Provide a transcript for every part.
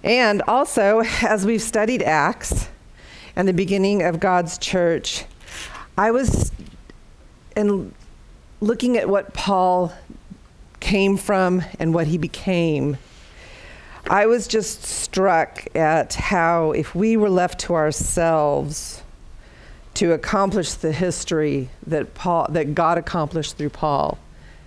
And also, as we've studied Acts and the beginning of God's church, I was looking at what Paul came from and what he became. I was just struck at how if we were left to ourselves to accomplish the history that God accomplished through Paul,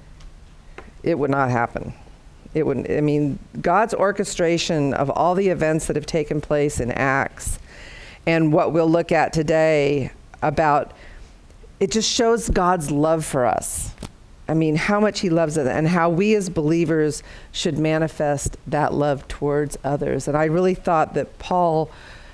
it would not happen. It wouldn't. I mean, God's orchestration of all the events that have taken place in Acts and what we'll look at today about, it just shows God's love for us. I mean, how much he loves us and how we as believers should manifest that love towards others. And I really thought that Paul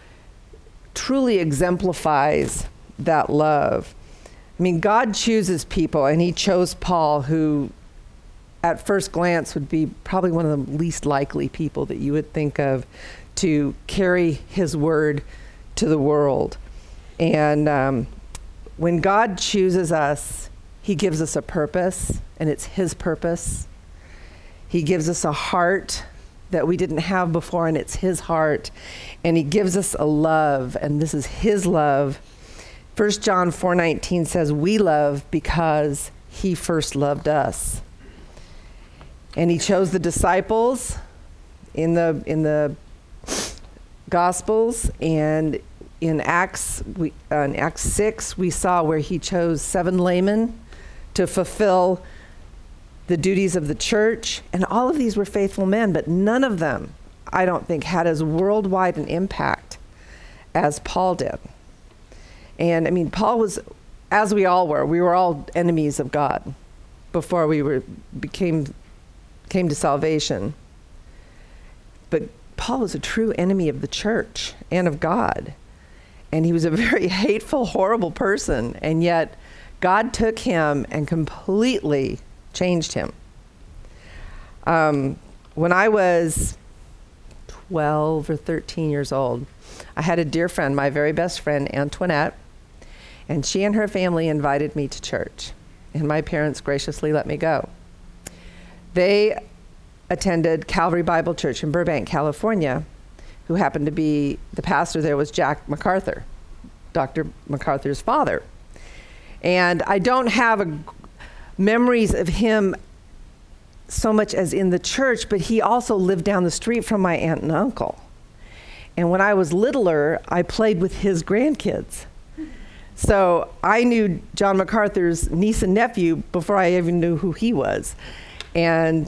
truly exemplifies that love. I mean, God chooses people, and he chose Paul, who at first glance would be probably one of the least likely people that you would think of to carry his word to the world. And when God chooses us, he gives us a purpose, and it's his purpose. He gives us a heart that we didn't have before, and it's his heart. And he gives us a love, and this is his love. 1 John 4:19 says, we love because he first loved us. And he chose the disciples in the Gospels, and in Acts 6, we saw where he chose 7 laymen to fulfill the duties of the church. And all of these were faithful men, but none of them, I don't think, had as worldwide an impact as Paul did. And I mean, Paul was, as we all were, we were all enemies of God before we came to salvation. But Paul was a true enemy of the church and of God. And he was a very hateful, horrible person. And yet God took him and completely changed him. When I was 12 or 13 years old, I had a dear friend, my very best friend, Antoinette, and she and her family invited me to church. And my parents graciously let me go. They attended Calvary Bible Church in Burbank, California, who happened to be, the pastor there was Jack MacArthur, Dr. MacArthur's father. And I don't have memories of him so much as in the church, but he also lived down the street from my aunt and uncle. And when I was littler, I played with his grandkids. So I knew John MacArthur's niece and nephew before I even knew who he was. And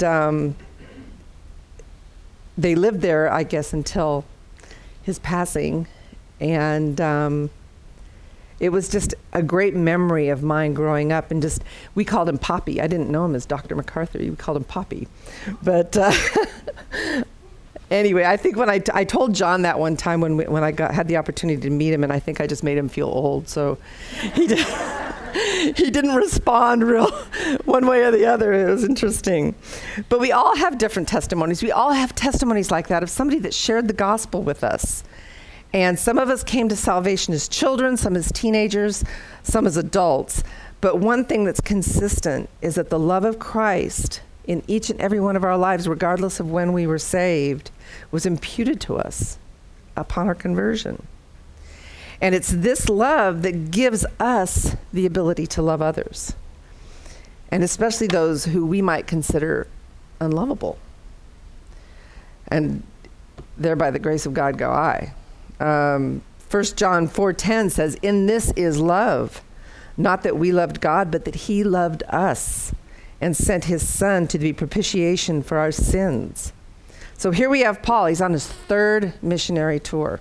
they lived there, I guess, until his passing. And it was just a great memory of mine growing up. And just, we called him Poppy. I didn't know him as Dr. MacArthur. We called him Poppy. But anyway, I think when I told John that one time when I had the opportunity to meet him, and I think I just made him feel old. So he didn't respond real one way or the other. It was interesting. But we all have different testimonies. We all have testimonies like that of somebody that shared the gospel with us. And some of us came to salvation as children, some as teenagers, some as adults. But one thing that's consistent is that the love of Christ in each and every one of our lives, regardless of when we were saved, was imputed to us upon our conversion. And it's this love that gives us the ability to love others, and especially those who we might consider unlovable. And there, by the grace of God, go I. 1 John 4:10 says, in this is love, not that we loved God, but that he loved us and sent his son to be propitiation for our sins. So here we have Paul. He's on his 3rd missionary tour.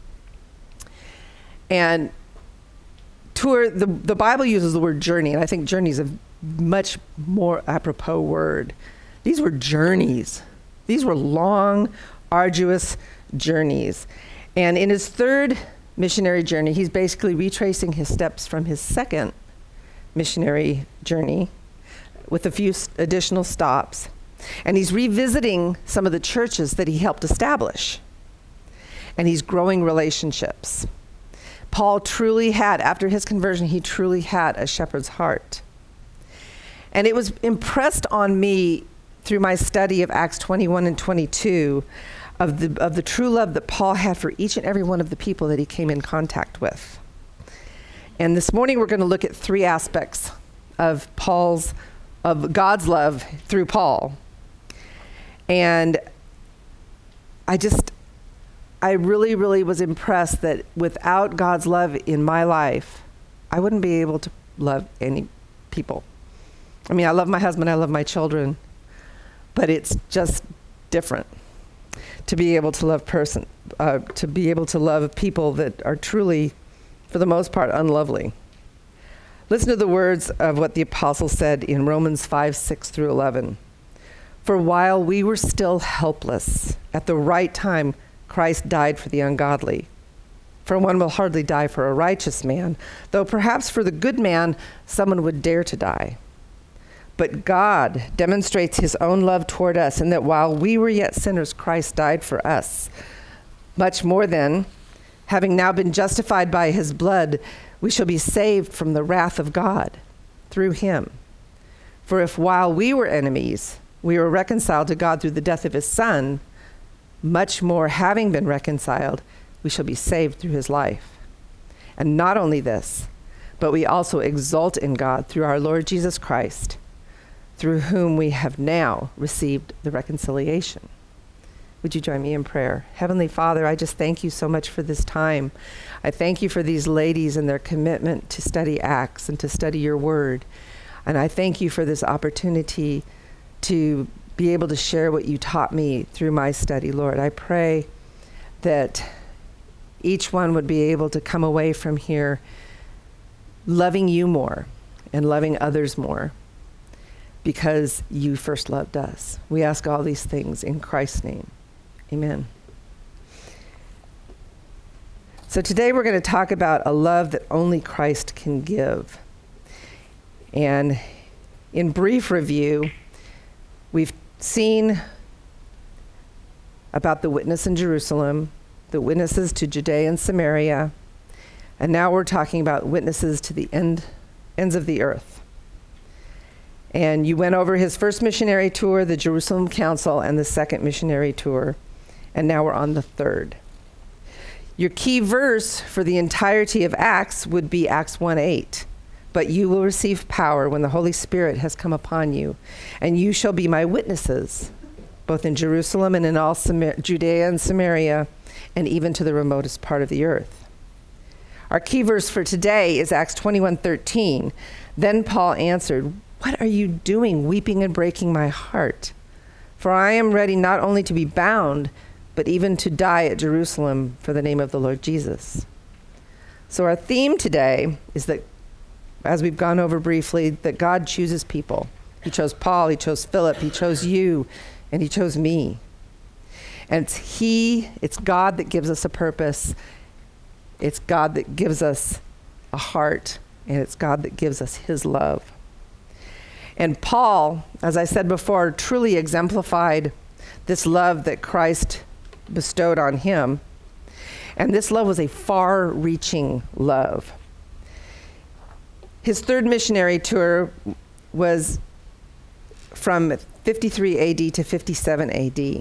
And tour, the Bible uses the word journey, and I think journey is a much more apropos word. These were journeys. These were long, arduous journeys. And in his 3rd missionary journey, he's basically retracing his steps from his 2nd missionary journey with a few additional stops. And he's revisiting some of the churches that he helped establish. And he's growing relationships. Paul truly had, after his conversion, he truly had a shepherd's heart. And it was impressed on me through my study of Acts 21 and 22 of the true love that Paul had for each and every one of the people that he came in contact with. And this morning we're going to look at three aspects of God's love through Paul. And I really, really was impressed that without God's love in my life, I wouldn't be able to love any people. I mean, I love my husband, I love my children, but it's just different to be able to love people that are truly, for the most part, unlovely. Listen to the words of what the apostle said in Romans 5:6-11. For while we were still helpless, at the right time, Christ died for the ungodly. For one will hardly die for a righteous man, though perhaps for the good man, someone would dare to die. But God demonstrates his own love toward us in that while we were yet sinners, Christ died for us. Much more then, having now been justified by his blood, we shall be saved from the wrath of God through him. For if while we were enemies, we were reconciled to God through the death of his Son, much more having been reconciled, we shall be saved through his life. And not only this, but we also exult in God through our Lord Jesus Christ, through whom we have now received the reconciliation. Would you join me in prayer? Heavenly Father, I just thank you so much for this time. I thank you for these ladies and their commitment to study Acts and to study your word. And I thank you for this opportunity to be able to share what you taught me through my study, Lord. I pray that each one would be able to come away from here loving you more and loving others more because you first loved us. We ask all these things in Christ's name. Amen. So today we're going to talk about a love that only Christ can give. And in brief review, we've seen about the witness in Jerusalem, the witnesses to Judea and Samaria, and now we're talking about witnesses to the ends of the earth. And you went over his first missionary tour, the Jerusalem Council, and the second missionary tour, and now we're on the third. Your key verse for the entirety of Acts would be Acts 1:8. But you will receive power when the Holy Spirit has come upon you, and you shall be my witnesses, both in Jerusalem and in all Judea and Samaria, and even to the remotest part of the earth. Our key verse for today is Acts 21:13. Then Paul answered, "What are you doing, weeping and breaking my heart? For I am ready not only to be bound, but even to die at Jerusalem for the name of the Lord Jesus." So our theme today is that, as we've gone over briefly, that God chooses people. He chose Paul, he chose Philip, he chose you, and he chose me. And it's God that gives us a purpose. It's God that gives us a heart, and it's God that gives us his love. And Paul, as I said before, truly exemplified this love that Christ bestowed on him. And this love was a far-reaching love. His third missionary tour was from 53 AD to 57 AD.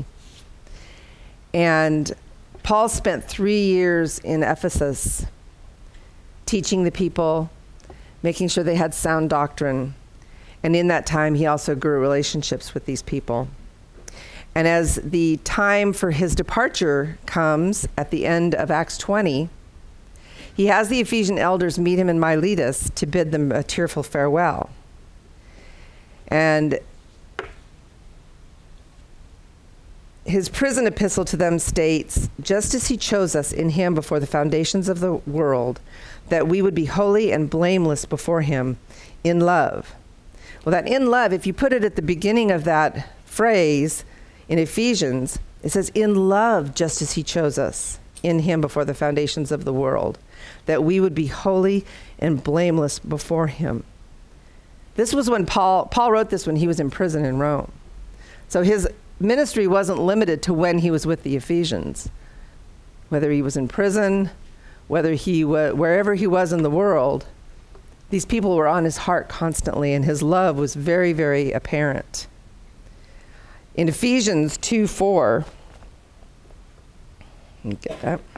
And Paul spent 3 years in Ephesus teaching the people, making sure they had sound doctrine. And in that time, he also grew relationships with these people. And as the time for his departure comes at the end of Acts 20, he has the Ephesian elders meet him in Miletus to bid them a tearful farewell. And his prison epistle to them states, "Just as he chose us in him before the foundations of the world, that we would be holy and blameless before him in love." Well, that in love, if you put it at the beginning of that phrase in Ephesians, it says, "In love, just as he chose us in him before the foundations of the world, that we would be holy and blameless before him." This was when Paul wrote this when he was in prison in Rome. So his ministry wasn't limited to when he was with the Ephesians. Whether he was in prison, wherever he was in the world, these people were on his heart constantly, and his love was very, very apparent. In Ephesians 2:4, Let me get that.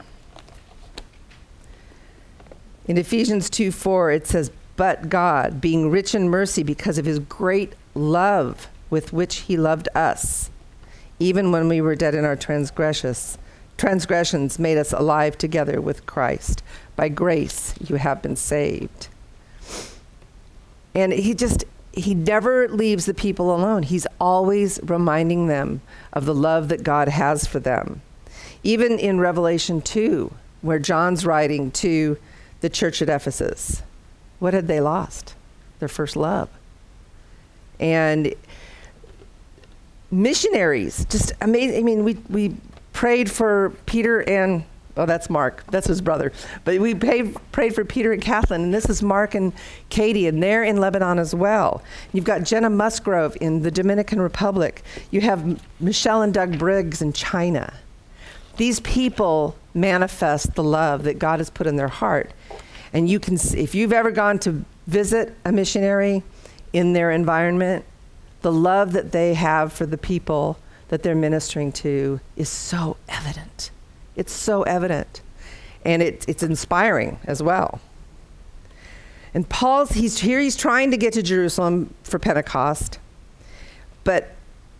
In Ephesians 2:4, it says, "But God, being rich in mercy because of his great love with which he loved us, even when we were dead in our transgressions, made us alive together with Christ. By grace you have been saved." And he never leaves the people alone. He's always reminding them of the love that God has for them. Even in Revelation 2, where John's writing to the church at Ephesus, what had they lost? Their first love. And missionaries, just amazing. I mean, we prayed for Peter and, oh, that's Mark. That's his brother. But we prayed for Peter and Kathleen, and this is Mark and Katie, and they're in Lebanon as well. You've got Jenna Musgrove in the Dominican Republic. You have Michelle and Doug Briggs in China. These people manifest the love that God has put in their heart. And you can, if you've ever gone to visit a missionary in their environment, the love that they have for the people that they're ministering to is so evident. It's so evident. And it's inspiring as well. And he's trying to get to Jerusalem for Pentecost, but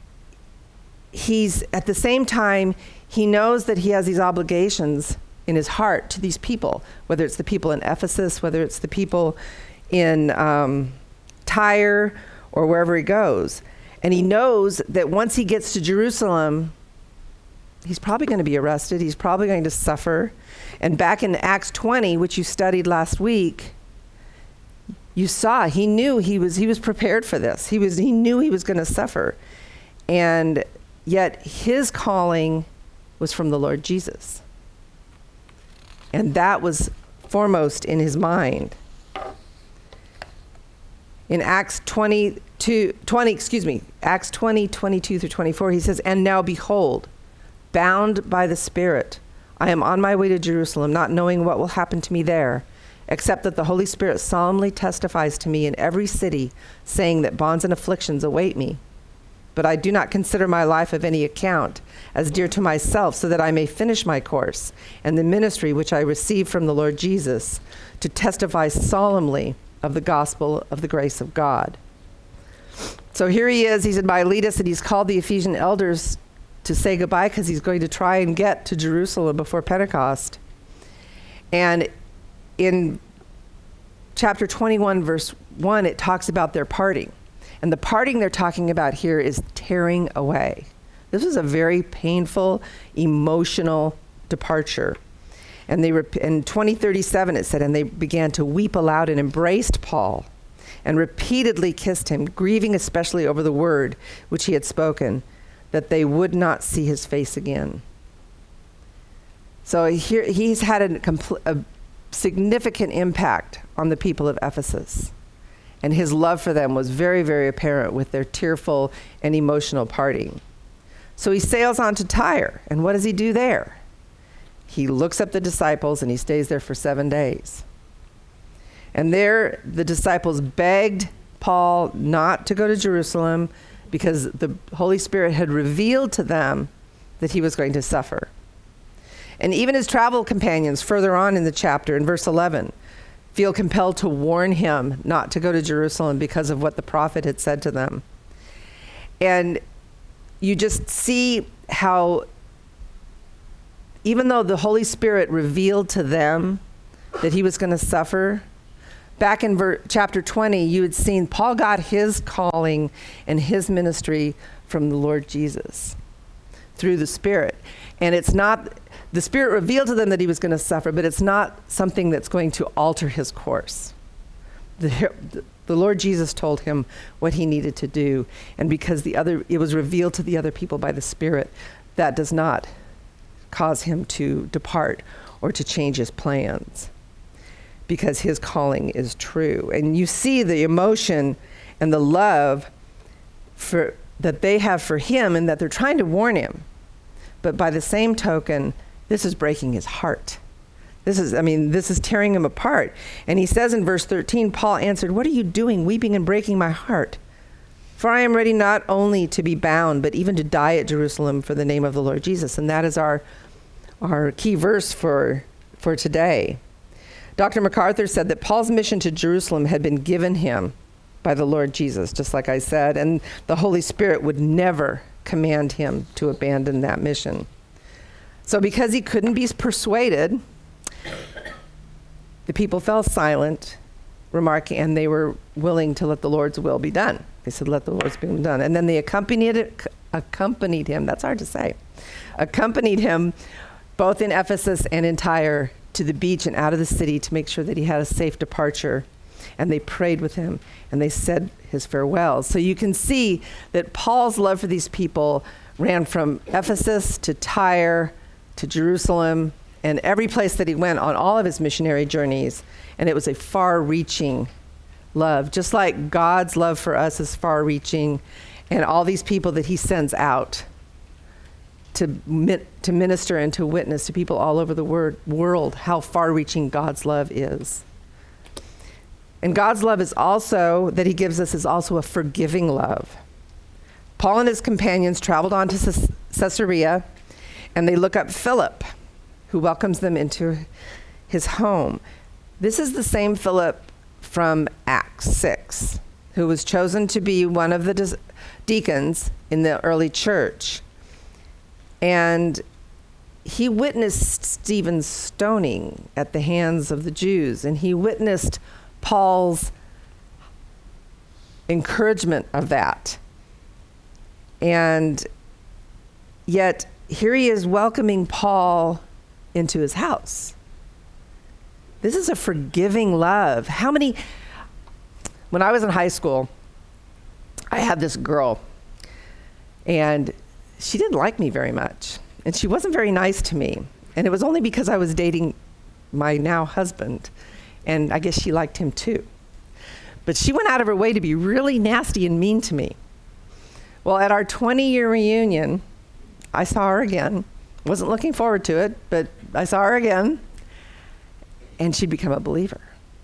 he's, at the same time, he knows that he has these obligations in his heart to these people, whether it's the people in Ephesus, whether it's the people in Tyre, or wherever he goes. And he knows that once he gets to Jerusalem, he's probably going to be arrested. He's probably going to suffer. And back in Acts 20, which you studied last week, you saw he knew he was prepared for this. He knew he was going to suffer. And yet his calling was from the Lord Jesus. And that was foremost in his mind. In Acts 22 through 24, he says, "And now behold, bound by the Spirit, I am on my way to Jerusalem, not knowing what will happen to me there, except that the Holy Spirit solemnly testifies to me in every city, saying that bonds and afflictions await me. But I do not consider my life of any account, as dear to myself, so that I may finish my course and the ministry which I received from the Lord Jesus, to testify solemnly of the gospel of the grace of God." So here he is, he's in Miletus, and he's called the Ephesian elders to say goodbye because he's going to try and get to Jerusalem before Pentecost. And in chapter 21, verse 1, it talks about their parting. And the parting they're talking about here is tearing away. This was a very painful, emotional departure. And in 20:37 it said, "And they began to weep aloud and embraced Paul and repeatedly kissed him, grieving especially over the word which he had spoken, that they would not see his face again." So here he's had a significant impact on the people of Ephesus. And his love for them was very, very apparent with their tearful and emotional parting. So he sails on to Tyre. And what does he do there? He looks up the disciples and he stays there for 7 days. And there the disciples begged Paul not to go to Jerusalem because the Holy Spirit had revealed to them that he was going to suffer. And even his travel companions further on in the chapter, in verse 11, feel compelled to warn him not to go to Jerusalem because of what the prophet had said to them. And you just see how, even though the Holy Spirit revealed to them that he was going to suffer, back in chapter 20, you had seen Paul got his calling and his ministry from the Lord Jesus through the Spirit. And it's not, the Spirit revealed to them that he was going to suffer, but it's not something that's going to alter his course. The Lord Jesus told him what he needed to do. And because it was revealed to the other people by the Spirit, that does not cause him to depart or to change his plans, because his calling is true. And you see the emotion and the love that they have for him, and that they're trying to warn him. But by the same token, this is breaking his heart. This is tearing him apart. And he says in verse 13, Paul answered, "What are you doing, weeping and breaking my heart? For I am ready not only to be bound, but even to die at Jerusalem for the name of the Lord Jesus." And that is our key verse for today. Dr. MacArthur said that Paul's mission to Jerusalem had been given him by the Lord Jesus, just like I said, and the Holy Spirit would never command him to abandon that mission. So because he couldn't be persuaded, the people fell silent, remarking, and they were willing to let the Lord's will be done. They said, let the Lord's will be done. And then they accompanied him, that's hard to say, accompanied him both in Ephesus and in Tyre to the beach and out of the city to make sure that he had a safe departure. And they prayed with him, and they said his farewells. So you can see that Paul's love for these people ran from Ephesus to Tyre to Jerusalem and every place that he went on all of his missionary journeys. And it was a far-reaching love, just like God's love for us is far-reaching, and all these people that he sends out to minister and to witness to people all over the world, how far-reaching God's love is. And God's love is also, that he gives us, is also a forgiving love. Paul and his companions traveled on to Caesarea, and they look up Philip, who welcomes them into his home. This is the same Philip from Acts 6, who was chosen to be one of the deacons in the early church. And he witnessed Stephen's stoning at the hands of the Jews, and he witnessed Paul's encouragement of that. And yet, here he is welcoming Paul into his house. This is a forgiving love. When I was in high school, I had this girl, and she didn't like me very much, and she wasn't very nice to me. And it was only because I was dating my now husband, and I guess she liked him too. But she went out of her way to be really nasty and mean to me. Well, at our 20-year reunion, I saw her again. Wasn't looking forward to it, but I saw her again, and she'd become a believer.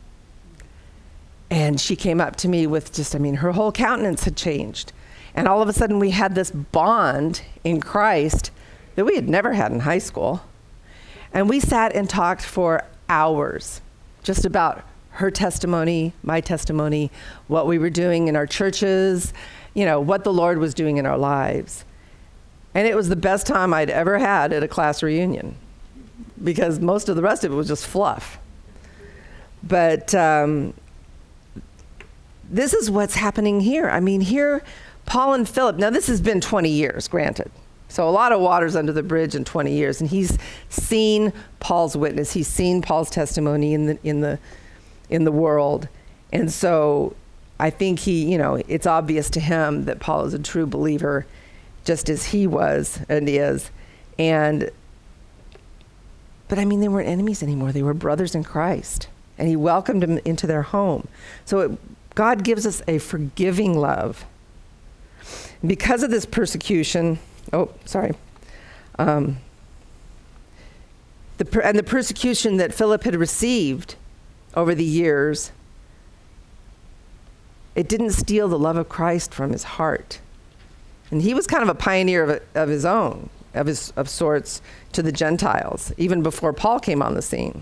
And she came up to me with her whole countenance had changed. And all of a sudden we had this bond in Christ that we had never had in high school. And we sat and talked for hours just about her testimony, my testimony, what we were doing in our churches, what the Lord was doing in our lives. And it was the best time I'd ever had at a class reunion, because most of the rest of it was just fluff. But this is what's happening here. Here, Paul and Philip, now this has been 20 years, granted. So a lot of water's under the bridge in 20 years. And he's seen Paul's witness. He's seen Paul's testimony in the world. And so I think it's obvious to him that Paul is a true believer, just as he was and is. But they weren't enemies anymore. They were brothers in Christ. And he welcomed them into their home. So God gives us a forgiving love. Because of this persecution, the persecution that Philip had received over the years, it didn't steal the love of Christ from his heart. And he was kind of a pioneer of his own, of sorts, to the Gentiles, even before Paul came on the scene.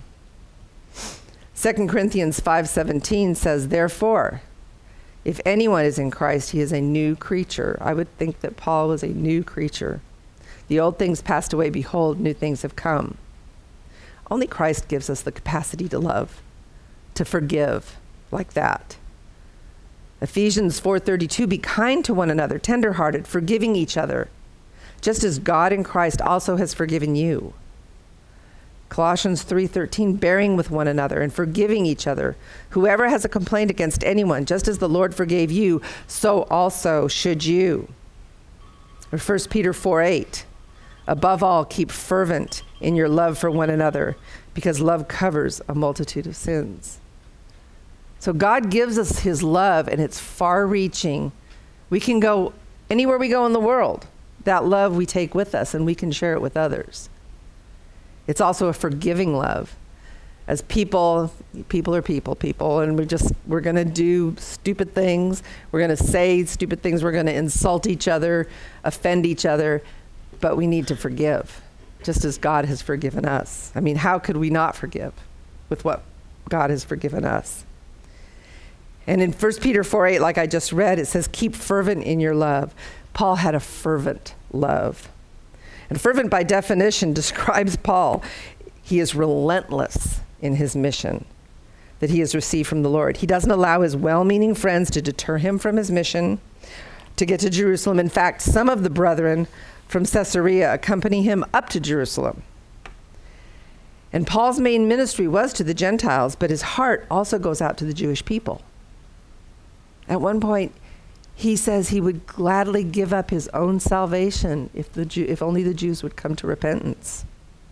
2 Corinthians 5:17 says, therefore, if anyone is in Christ, he is a new creature. I would think that Paul was a new creature. The old things passed away. Behold, new things have come. Only Christ gives us the capacity to love, to forgive like that. Ephesians 4:32, be kind to one another, tenderhearted, forgiving each other, just as God in Christ also has forgiven you. Colossians 3:13, bearing with one another and forgiving each other. Whoever has a complaint against anyone, just as the Lord forgave you, so also should you. Or 1 Peter 4:8, above all, keep fervent in your love for one another, because love covers a multitude of sins. So God gives us his love, and it's far-reaching. We can go anywhere we go in the world. That love we take with us, and we can share it with others. It's also a forgiving love. As people are people, and we're going to do stupid things. We're going to say stupid things. We're going to insult each other, offend each other, but we need to forgive. just as God has forgiven us. I mean, how could we not forgive with what God has forgiven us? And in 1 Peter 4:8, like I just read, it says, keep fervent in your love. Paul had a fervent love. And fervent by definition describes Paul. He is relentless in his mission that he has received from the Lord. He doesn't allow his well-meaning friends to deter him from his mission to get to Jerusalem. In fact, some of the brethren from Caesarea accompany him up to Jerusalem. And Paul's main ministry was to the Gentiles, but his heart also goes out to the Jewish people. At one point, he says he would gladly give up his own salvation if only the Jews would come to repentance.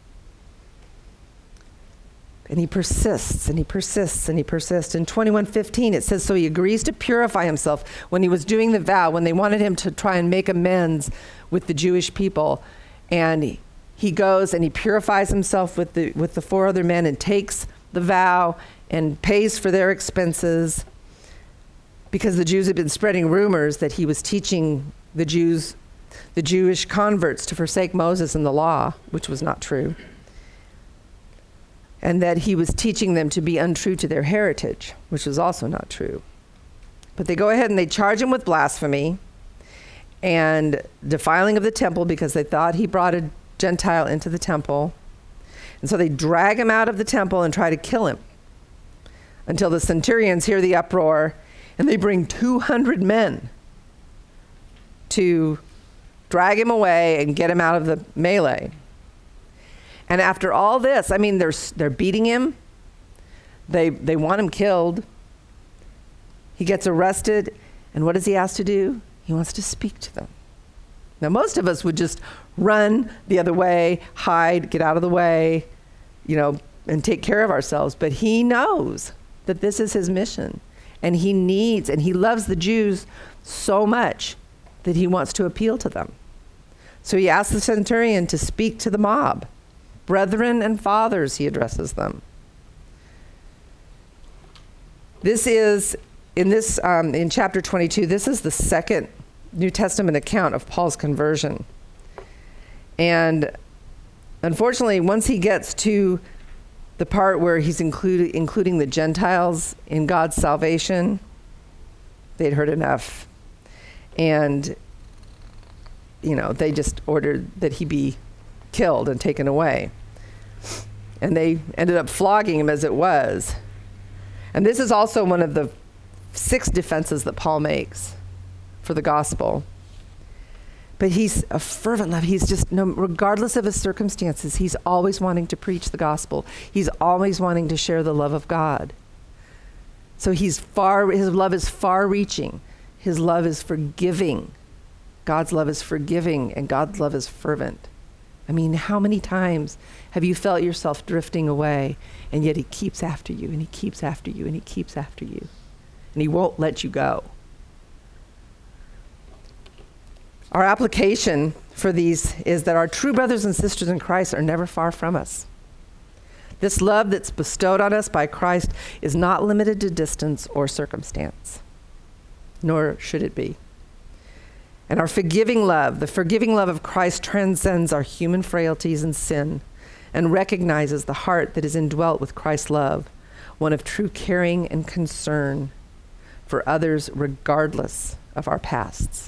And he persists, and he persists, and he persists. In 21:15, it says, so he agrees to purify himself. When he was doing the vow, when they wanted him to try and make amends with the Jewish people, and he goes and he purifies himself with the 4 other men and takes the vow and pays for their expenses, because the Jews had been spreading rumors that he was teaching the Jewish converts to forsake Moses and the law, which was not true, and that he was teaching them to be untrue to their heritage, which was also not true. But they go ahead and they charge him with blasphemy and defiling of the temple, because they thought he brought a Gentile into the temple. And so they drag him out of the temple and try to kill him, until the centurions hear the uproar, and they bring 200 men to drag him away and get him out of the melee. And after all this, I mean, they're beating him. They want him killed. He gets arrested, and what does he ask to do? He wants to speak to them. Now, most of us would just run the other way, hide, get out of the way, and take care of ourselves. But he knows that this is his mission. And he loves the Jews so much that he wants to appeal to them. So he asks the centurion to speak to the mob. Brethren and fathers, he addresses them. This is, in chapter 22, this is the second New Testament account of Paul's conversion. And unfortunately, once he gets to the part where he's including the Gentiles in God's salvation, they'd heard enough. And, they just ordered that he be killed and taken away. And they ended up flogging him as it was. And this is also one of the 6 defenses that Paul makes for the gospel. But he's a fervent love. He's just, regardless of his circumstances, he's always wanting to preach the gospel. He's always wanting to share the love of God. So his love is far-reaching. His love is forgiving. God's love is forgiving, and God's love is fervent. I mean, how many times have you felt yourself drifting away, and yet he keeps after you, and he keeps after you, and he keeps after you, and he won't let you go? Our application for these is that our true brothers and sisters in Christ are never far from us. This love that's bestowed on us by Christ is not limited to distance or circumstance, nor should it be. And our forgiving love, the forgiving love of Christ, transcends our human frailties and sin, and recognizes the heart that is indwelt with Christ's love, one of true caring and concern for others regardless of our pasts.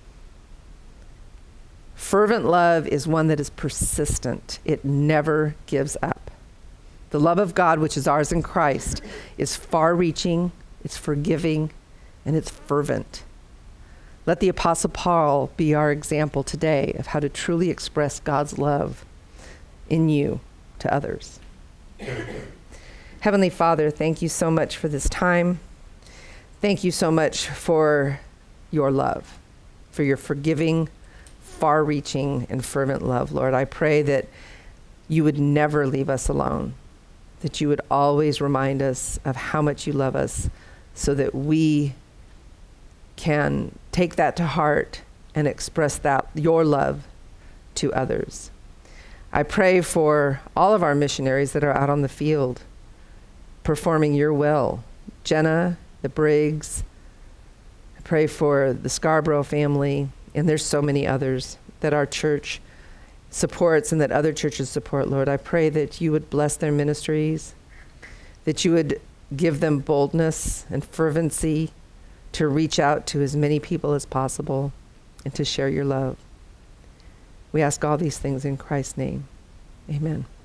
Fervent love is one that is persistent. It never gives up. The love of God, which is ours in Christ, is far-reaching, it's forgiving, and it's fervent. Let the Apostle Paul be our example today of how to truly express God's love in you to others. Heavenly Father, thank you so much for this time. Thank you so much for your love, for your forgiving, far-reaching, and fervent love, Lord. I pray that you would never leave us alone, that you would always remind us of how much you love us, so that we can take that to heart and express that, your love, to others. I pray for all of our missionaries that are out on the field performing your will. Jenna, the Briggs, I pray for the Scarborough family, and there's so many others that our church supports and that other churches support, Lord. I pray that you would bless their ministries, that you would give them boldness and fervency to reach out to as many people as possible and to share your love. We ask all these things in Christ's name. Amen.